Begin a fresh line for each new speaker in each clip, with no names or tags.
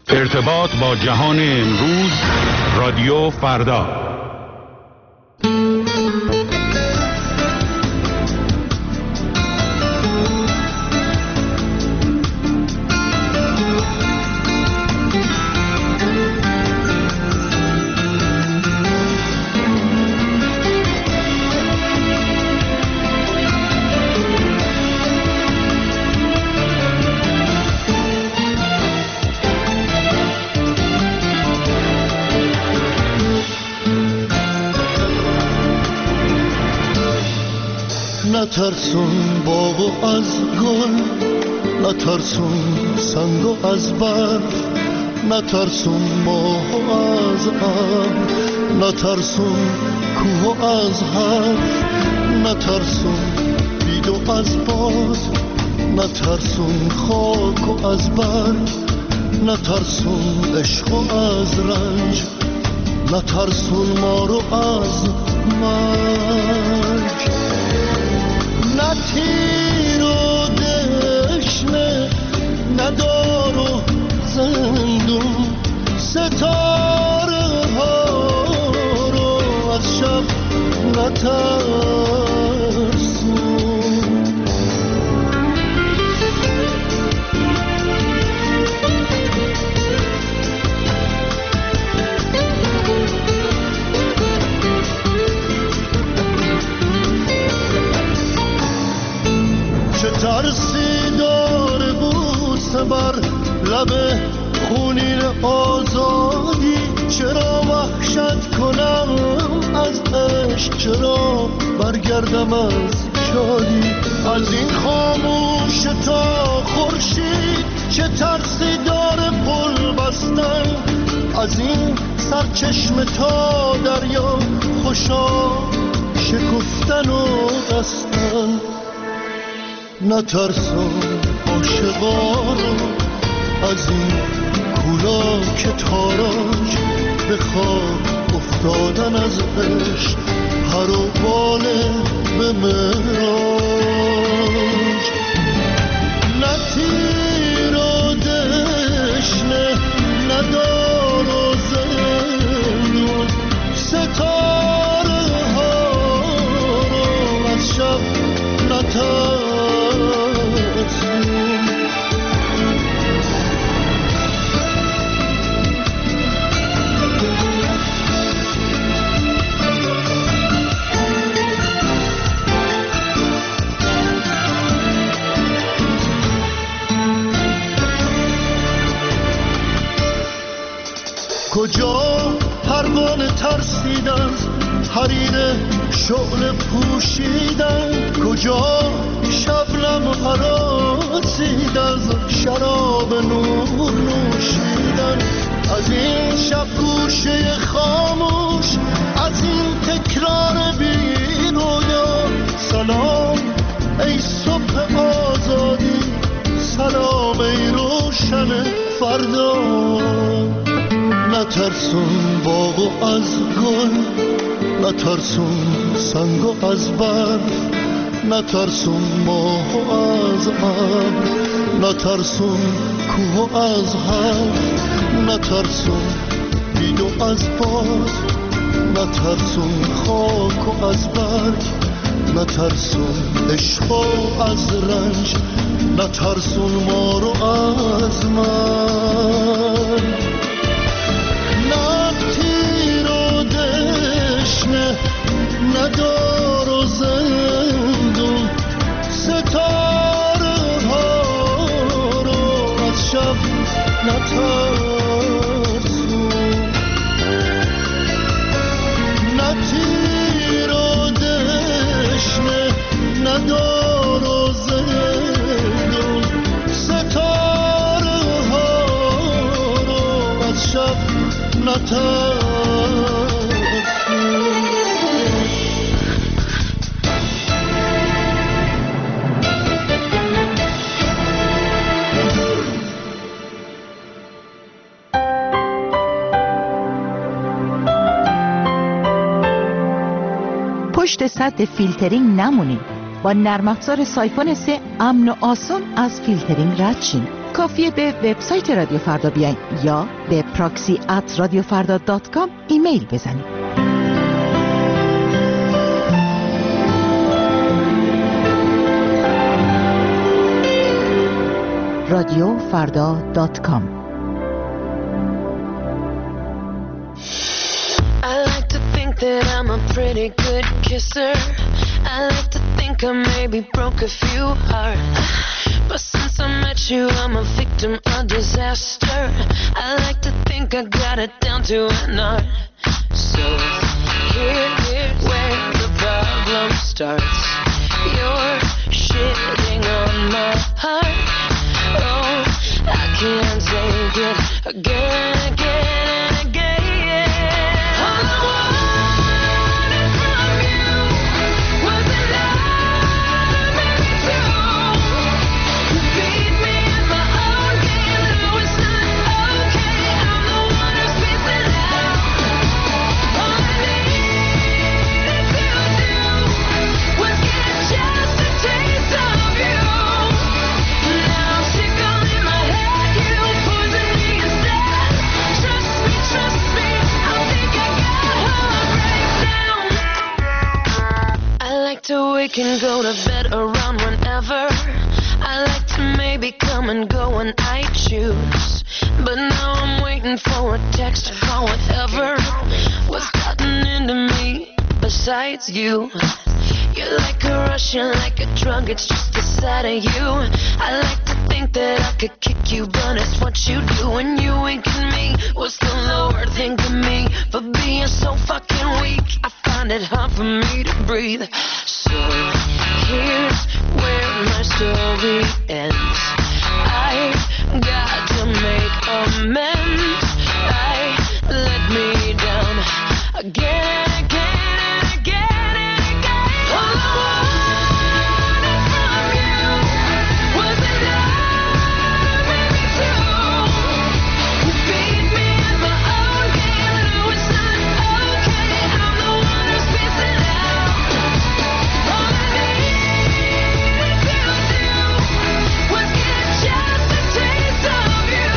ارتباط با جهان امروز، رادیو فردا.
نترسون باغ از گل، نترسون سنگ از برف، نترسون ماه از ابر، نترسون کوه از حرف، نترسون بید از باد، نترسون خاک از برگ، نترسون عشق از رنج، نترسون مارو از مرگ. نه تیر و دشنه، نه دار و زندون، ستاره ها رو از شب نترسون. چه ترسی داره بوسه بر لب خونین آزادی، چرا وحشت کنم از عشق، چرا برگردم از شادی، از این خاموش تا خورشید چه ترسی داره پل بستن، از این سرچشمه تا دریا خوشا شکفتن و بستن. نترسون عاشقا رو از این کولا که تاراج، به خاک افتادن از عشق پر و باله به معراج. نه تیر و دشنه، نه دار و زندون، ستاره ها رو از شب نترسون. کجا پروانه ترسید از حریر شعله پوشیدن، کجا شبنم هراسید از شراب نور نوشیدن، از این شب گوشه خاموش، از این تکرار بی رویا. سلام ای صبح آزادی، سلام ای روشن فردا. نترسون باغ از گل، نترسون سنگ از برف، نترسون ماه از ابر، نترسون کوه از حرف، نترسون بید از باد، نترسون خاک از برگ، نترسون عشق از رنج، نترسون مارو از مرگ. نه تیر و دشنه، نه دار و زندون، ستاره ها رو از شب نترسون. نه تیر و دشنه، نه دار و زندون، ستاره ها رو از شب نترسون.
پشت سد فیلترینگ نمونید. با نرم افزار سایفون 3 امن و آسان از فیلترینگ رد شین. کافیه به وبسایت رادیو فردا بیاین یا به proxy@radiofarda.com ایمیل بزنید. radiofarda.com.
I like to think that I'm a pretty good kisser. I like to think I maybe broke a few hearts, but since I met you I'm a victim of disaster. I like to think I got it down to an art. So here's where the problem starts. You're shitting on my heart. Oh, I can't take it again and again and again. All I wanted from you was a love, maybe two. You beat me in my own game, no it's not okay. I'm the one who's missing out. All I needed to do was get just a taste of you. Now I'm sick all in my head, you poison me instead. Trust me, I think I got a breakdown. I like to wake and go to bed around whenever. I like to maybe come and go when I choose. But now I'm waiting for a text or call, whatever. What's gotten into me besides you? You're like a rush, you're like a drug, it's just the sight of you. I like to think that I could kick you, but it's what you do when you wink at me. What's the Lord think of me for being so fucking weak? I find it hard for me to breathe. So here's where my story ends. I've got to make amends. I let me down again and again and again and again. All I wanted from you was a love, maybe two. You beat me in my own game, no it's not okay. I'm the one who's missing out. All I needed to do was get just a taste of you.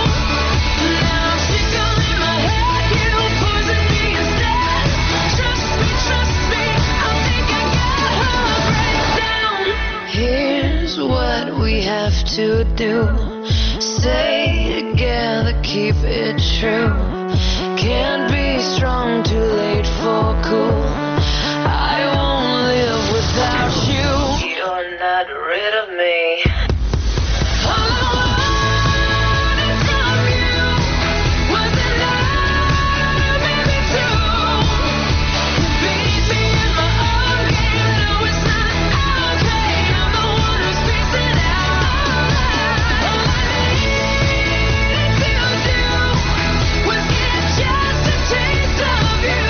Now I'm sick all in my head, you poison me instead. Trust me, I think I got a breakdown. Here's what we have to do. Stay together, keep it true. Can't be strong, too late for cool. I won't live without you. You're not rid of me. All I wanted from you was a love, maybe two. You beat me in my own game, no it's not okay. I'm the one who's missing out. All I needed to do was get just a taste of you.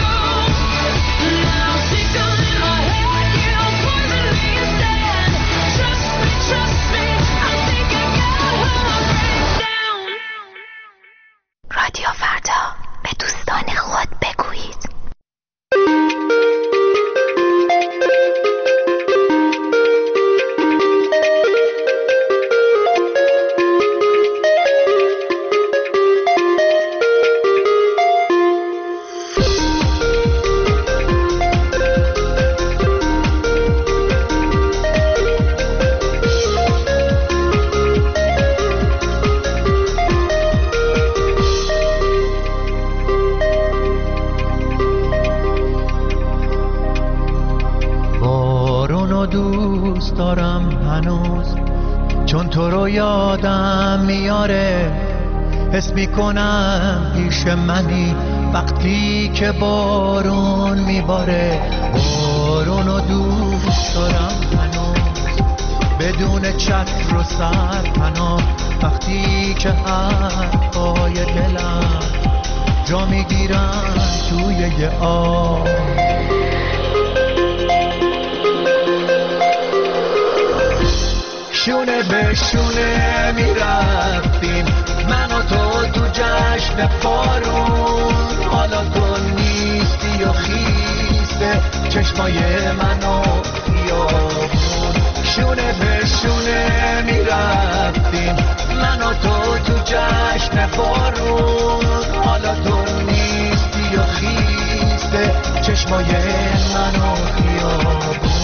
Now I'm sick all in my head, you poison me instead. Trust me, I think I got a breakdown.
رادیو فردا، به دوستان خود بگویید.
بارونو دوست دارم هنوز، چون تو رو یادم میاره. حس میکنم پیش منی وقتی که بارون میباره. بارونو دوست دارم هنوز، بدون چتر و سرپناه. وقتی که حرفای دلم جا میگیرن توی یه آب. شونه به شونه میرفتیم من و تو جشن بارون. حالا تو نیستی و خیسته چشمای من و خیابون. شونه به شونه میرفتیم من و تو جشن بارون، حالا تو نیستی و خیسته چشمای من و خیابون.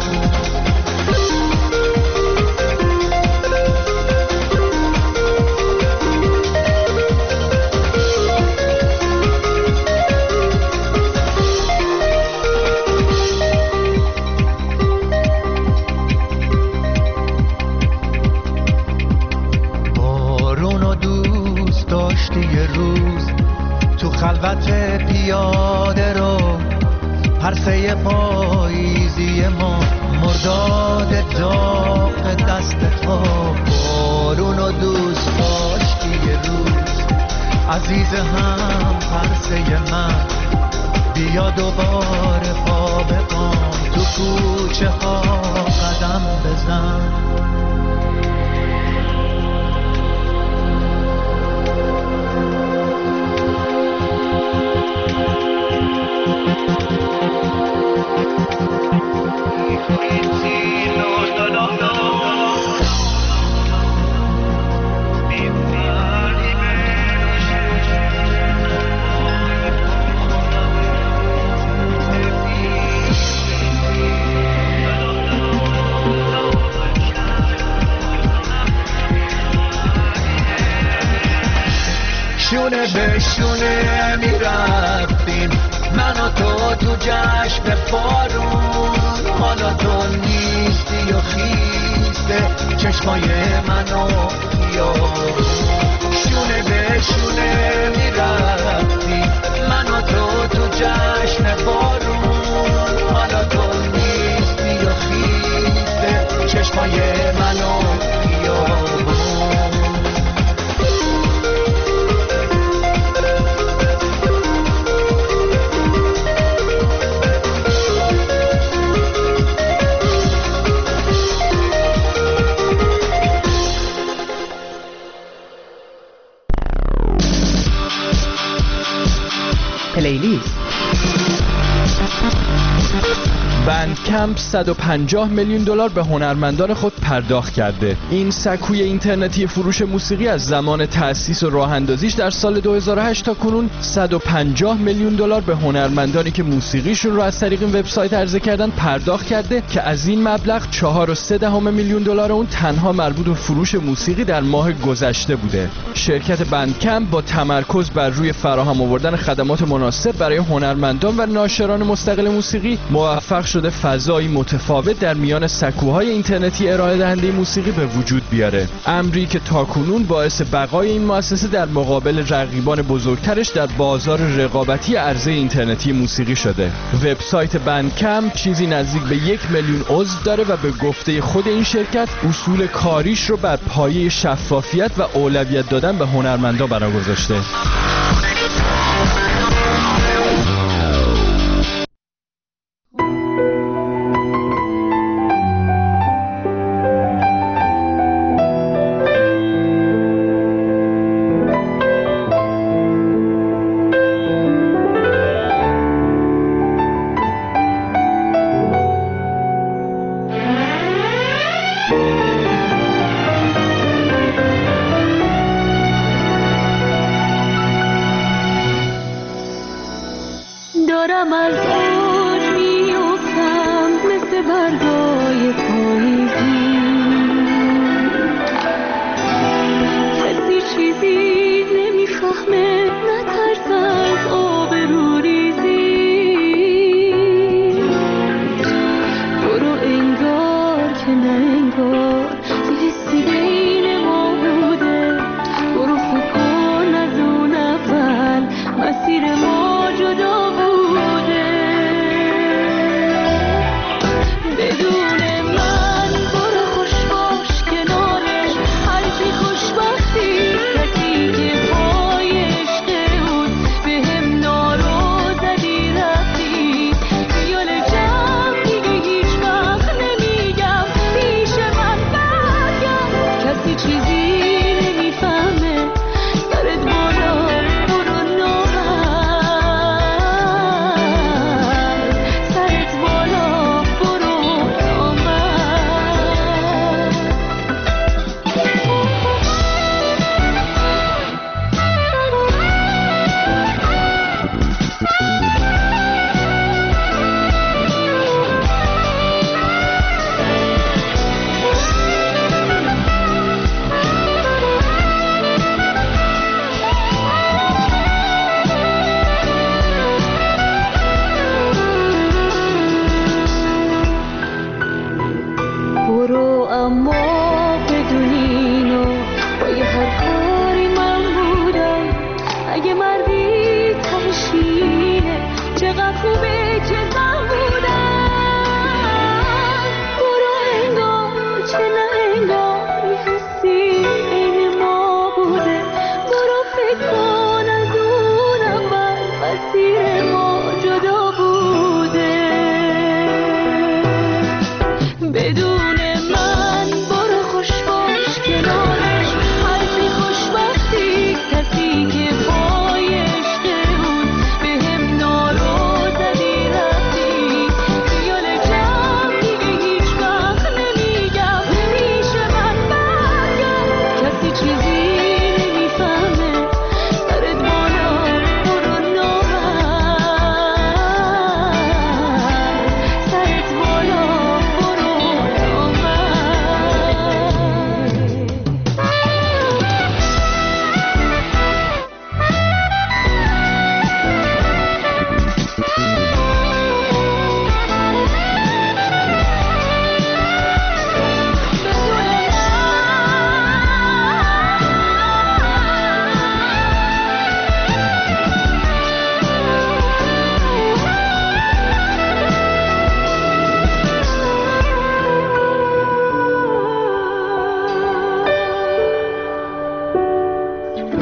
خلوت پیاده رو پرسه پاییزی ما، مرداد داغ دست تو، بارون و دوست داشتی یه روز عزیز هم پرسه من، بیا دوباره پا به پام تو کوچه ها قدم بزن. شونه به شونه میرفتیم من و تو جشن بارون، حالا تو نیستی و خیسته چشمای من و خیابون. شونه به شونه میرفتیم من و تو جشن بارون، حالا تو نیستی و خیسته چشمای من و خیابون.
پلیلیست.
بندکمپ 150 میلیون دلار به هنرمندان خود پرداخت کرده. این سکوی اینترنتی فروش موسیقی از زمان تأسیس و راه اندازیش در سال 2008 تا کنون 150 میلیون دلار به هنرمندانی که موسیقیشون رو از طریق این وبسایت عرضه کردن پرداخت کرده که از این مبلغ 4.3 میلیون دلار اون تنها مربوط به فروش موسیقی در ماه گذشته بوده. شرکت بندکمپ با تمرکز بر روی فراهم آوردن خدمات مناسب برای هنرمندان و ناشران مستقل موسیقی موفق شده فضایی متفاوت در میان سکوهای اینترنتی ارائه دهنده موسیقی به وجود بیاره، امری که تاکنون باعث بقای این مؤسسه در مقابل رقیبان بزرگترش در بازار رقابتی عرضه اینترنتی موسیقی شده. وبسایت بندکمپ چیزی نزدیک به 1 میلیون عضو داره و به گفته خود این شرکت اصول کاریش رو بر پایه شفافیت و اولویت دادن به هنرمندان بنا گذاشته.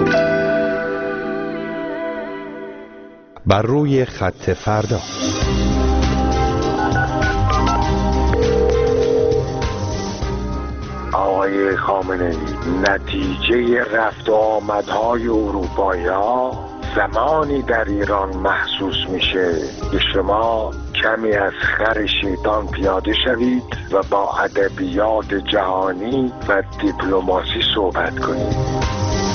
بر روی خط فردا.
آقای خامنه‌ای، نتیجه رفت و آمدهای اروپایی‌ها زمانی در ایران محسوس میشه که شما کمی از خر شیطان پیاده شوید و با ادبیات جهانی و دیپلماسی صحبت کنید.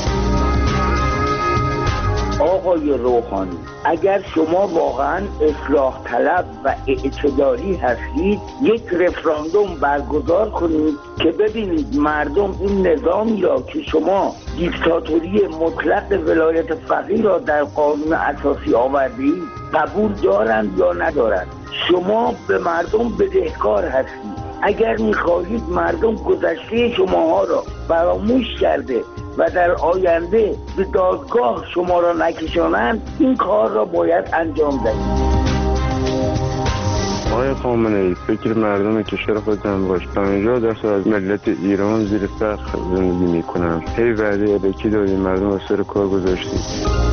آقای روحانی، اگر شما واقعا اصلاح طلب و اعتدالی هستید، یک رفراندوم برگزار کنید که ببینید مردم این نظامی را که شما دیکتاتوری مطلق ولایت فقیه را در قانون اساسی آوردید قبول دارند یا ندارند. شما به مردم بدهکار هستید. اگر می‌خواهید مردم گذشته شماها را فراموش کرده و در آینده به دادگاه شما را نکشانند، این کار را باید انجام دهید.
آقای خامنه‌ای، فکر مردم کشور خودتان باش. 50% از ملت ایران زیر سقف زندگی میکنند. هی وعده الکی دادید، مردم از سر کار گذاشتید.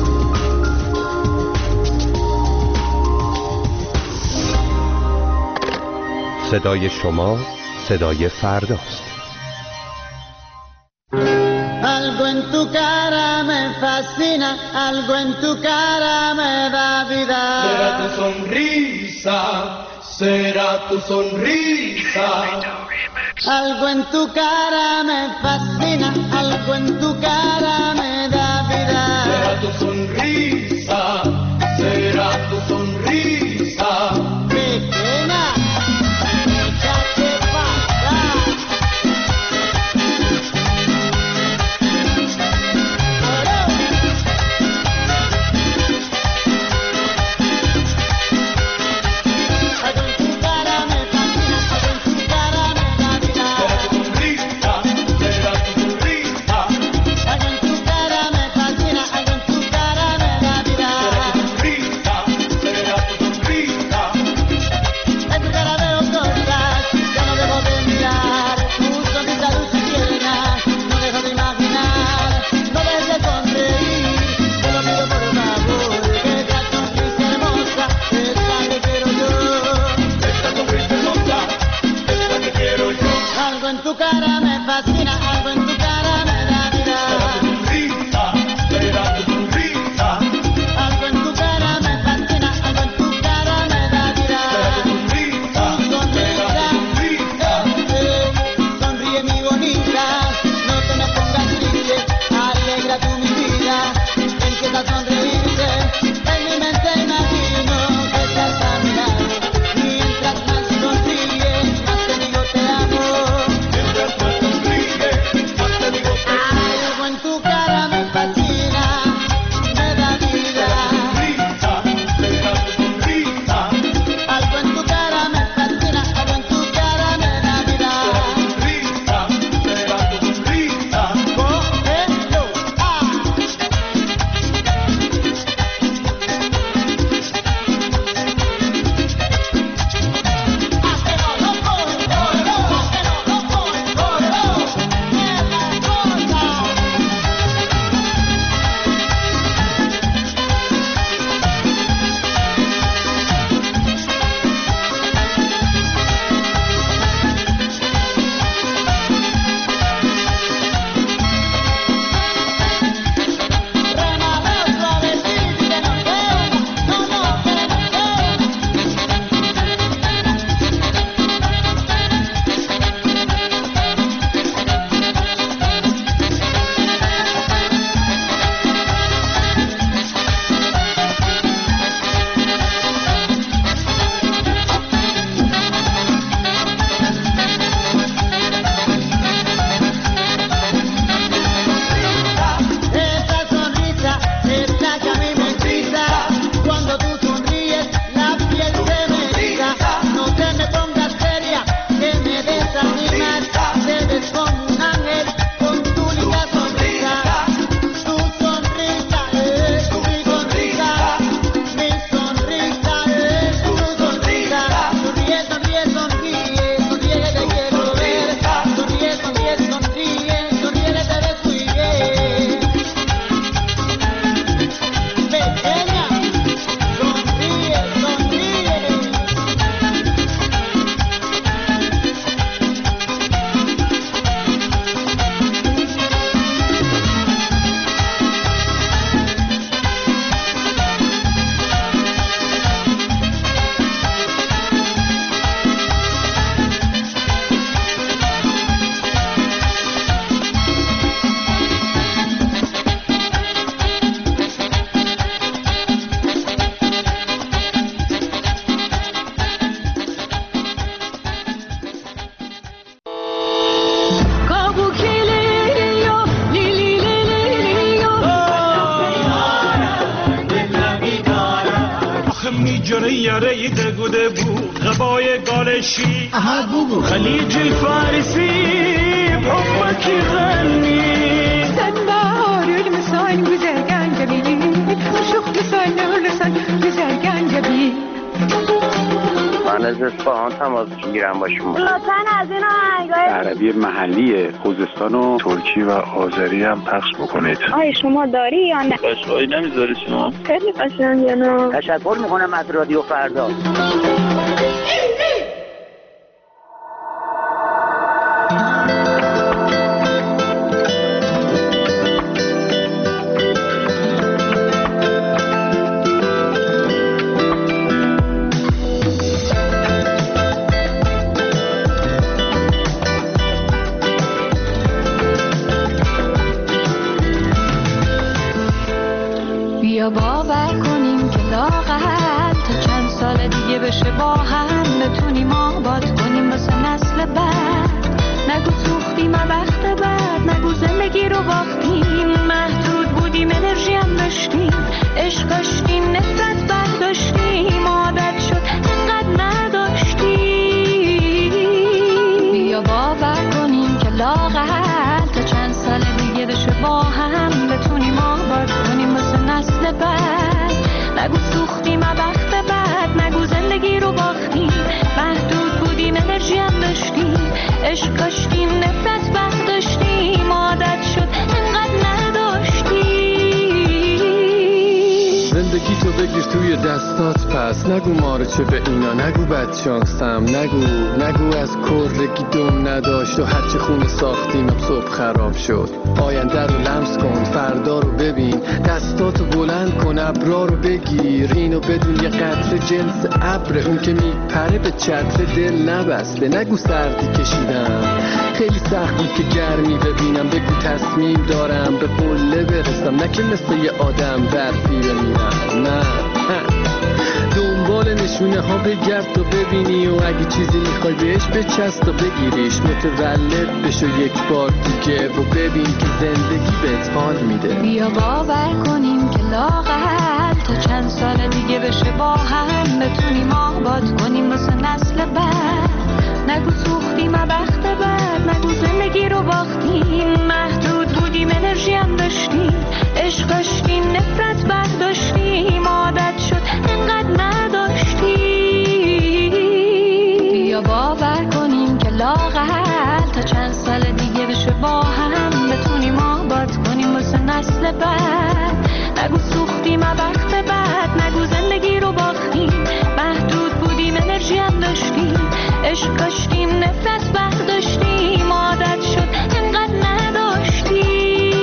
صدای شما صدای فرداست.
Algo en tu cara me fascina, algo en tu cara me da vida. Será tu sonrisa, será tu sonrisa. Algo en tu cara me fascina, algo en tu cara me da vida. Será tu sonrisa, será tu sonrisa. Pequeña.
جنوی یاره دگوده بو غبای گالشی
اها بوگو
خلیج الفارسي بحبك يغني
سنبار المسان بزرگان جبیلی شوخ لسان لسان بزرگان جبیلی
من از اصفهان تماس میگیرم با شما.
لطفاً از این آهنگای
عربی محلی خوزستان و ترکی و آذری هم پخش بکنید.
آیا شما داری یا نه؟
قشقایی نمیذاری شما؟
خیلی قشنگه نه.
تشکر میکنم از رادیو فردا.
بیا باور کنیم که لااقل تا چند سال دیگه بشه با هم بتونیم آباد کنیم واسه نسل بعد. نگو سوختیم وقت بعد، نگو زندگی رو باختیم، محدود بودیم انرژی هم داشتیم، عشق داشتیم نفرت برداشتیم، عادت شد انقدر نداشتیم. بیا باور کنیم که لااقل تا چند سال دیگه بشه با هم بتونیم آباد کنیم واسه نسل بعد. نگو سوختیم وقت بعد، نگو زندگی رو باختیم، محدود بودیم انرژی هم داشتیم، عشق داشتیم نفرت برداشتیم، عادت شد انقدر نداشتیم.
زندگی تو بگیر توی دستات پس، نگو مارچه به اینا، نگو بدشانسم، نگو از کرگی دم نداشت و هرچه خونه ساختیم صبح خراب شد. آینده رو لمس کن، فردا رو ببین، دستاتو بلند کن، ابرا رو بگیر، اینو بدون یه قطره جنس ابر، اون که میپره به چتر دل نبسته. نگو سردی کشیدم، خیلی سخت بود که گرمی ببینم، بگو تصمیم دارم به قله برسم، نه که مثل یه آدم برفی بمیرم. نه دنبال نشونه ها بگرد تا ببینی و اگه چیزی میخوای بهش بچست و بگیریش، متولد بشو یک بار دیگه و ببین که زندگی بهت حال میده.
بیا باور کنیم که لااقل تا چند سال دیگه بشه با هم بتونیم آباد کنیم واسه نسل بعد. نگو سوختیم وقت بعد، نگو زندگی رو باختیم، محدود بودیم انرژی هم داشتیم، عشق داشتیم نفرت برداشتیم، عادت شد انقدر نداشتیم. بیا باور کنیم که لااقل تا چند سال دیگه بشه با هم بتونیم آباد کنیم واسه نسل بعد. نگو سوختیم وقت بعد، نگو زندگی رو باختیم، محدود بودیم انرژی هم داشتیم، عشق داشتیم نفرت برداشتیم، عادت شد انقدر نداشتیم.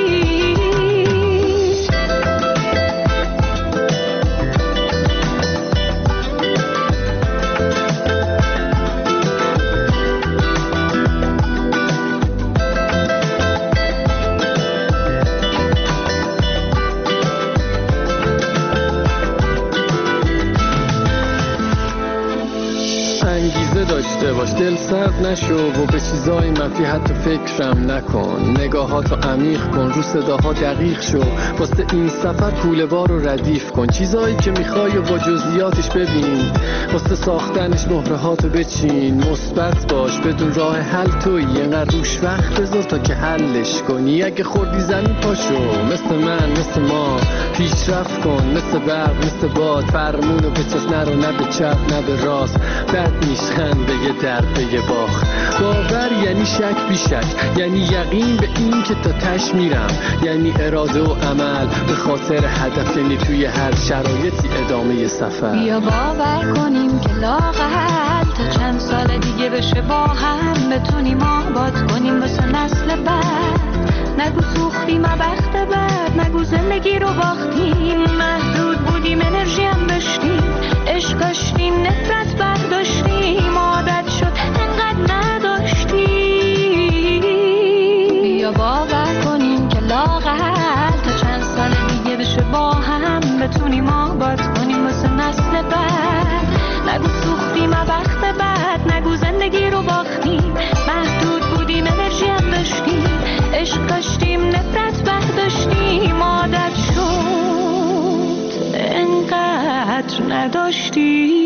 داشته باش، دل سرد نشو و به چیزای منفی حتی فکرم نکن، نگاهاتو عمیق کن، رو صداها دقیق شو، واسه این سفر کوله‌وار رو ردیف کن، چیزایی که میخوای و با جزئیاتش ببین، واسه ساختنش مهرهاتو بچین، مثبت باش، بدون راه حل تویی، اینقدر روش وقت بذار تا که حلش کنی. اگه خوردی زمین پاشو، مثل من مثل ما پیشرفت کن، مثل برق مثل باد، فرمونو بچست، نرو نه به چپ نه به راست، بد میشن به یه درد به یه باخت. باور یعنی شک بی شک، یعنی یقین به این که تا تش میرم، یعنی اراده و عمل به خاطر هدف، یعنی توی هر شرایطی ادامه سفر.
بیا باور کنیم که لااقل تا چند سال دیگه بشه با هم بتونیم آباد کنیم واسه نسل بعد. نگو سوختیم وقت بعد، نگو زندگی رو باختیم، محدود بودیم انرژی هم داشتیم، عشق داشتیم نفرت برداشتیم، عادت شد انقدر نداشتیم. بیا باور کنیم که لااقل تا چند سال دیگه بشه با هم بتونیم آباد کنیم واسه نسل بعد. نگو سوختیم وقت بعد، نگو زندگی رو باختیم، محدود بودیم انرژی هم داشتیم، عشق داشتیم نفرت برداشتیم، عادت شد انقدر
قدر نداشتی.